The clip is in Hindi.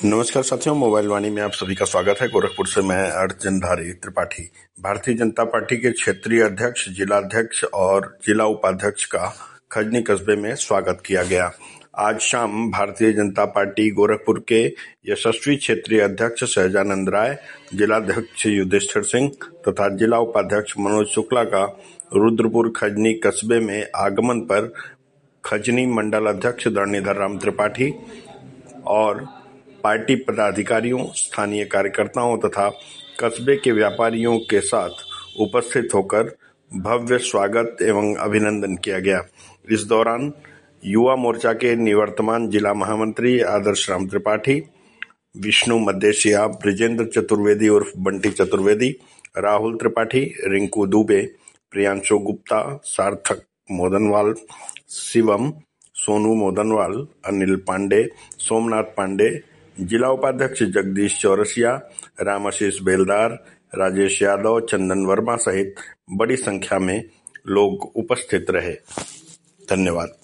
नमस्कार साथियों, मोबाइल वाणी में आप सभी का स्वागत है। गोरखपुर से मैं अर्जुनधारी त्रिपाठी। भारतीय जनता पार्टी के क्षेत्रीय अध्यक्ष, जिलाध्यक्ष और जिला उपाध्यक्ष का खजनी कस्बे में स्वागत किया गया। आज शाम भारतीय जनता पार्टी गोरखपुर के यशस्वी क्षेत्रीय अध्यक्ष सहजानंद राय, जिलाध्यक्ष युधिष्ठिर सिंह तथा जिला उपाध्यक्ष मनोज शुक्ला का रुद्रपुर खजनी कस्बे में आगमन पर खजनी मंडल अध्यक्ष धरणीधर राम त्रिपाठी और पार्टी पदाधिकारियों, स्थानीय कार्यकर्ताओं तथा कस्बे के व्यापारियों के साथ उपस्थित होकर भव्य स्वागत एवं अभिनंदन किया गया। इस दौरान युवा मोर्चा के निवर्तमान जिला महामंत्री आदर्श राम त्रिपाठी, विष्णु मद्देशिया, ब्रिजेंद्र चतुर्वेदी उर्फ बंटी चतुर्वेदी, राहुल त्रिपाठी, रिंकू दुबे, प्रियांशु गुप्ता, सार्थक मोदनवाल, शिवम, सोनू मोदनवाल, अनिल पांडे, सोमनाथ पांडे, जिला उपाध्यक्ष जगदीश चौरसिया, रामाशीष बेलदार, राजेश यादव, चंदन वर्मा सहित बड़ी संख्या में लोग उपस्थित रहे। धन्यवाद।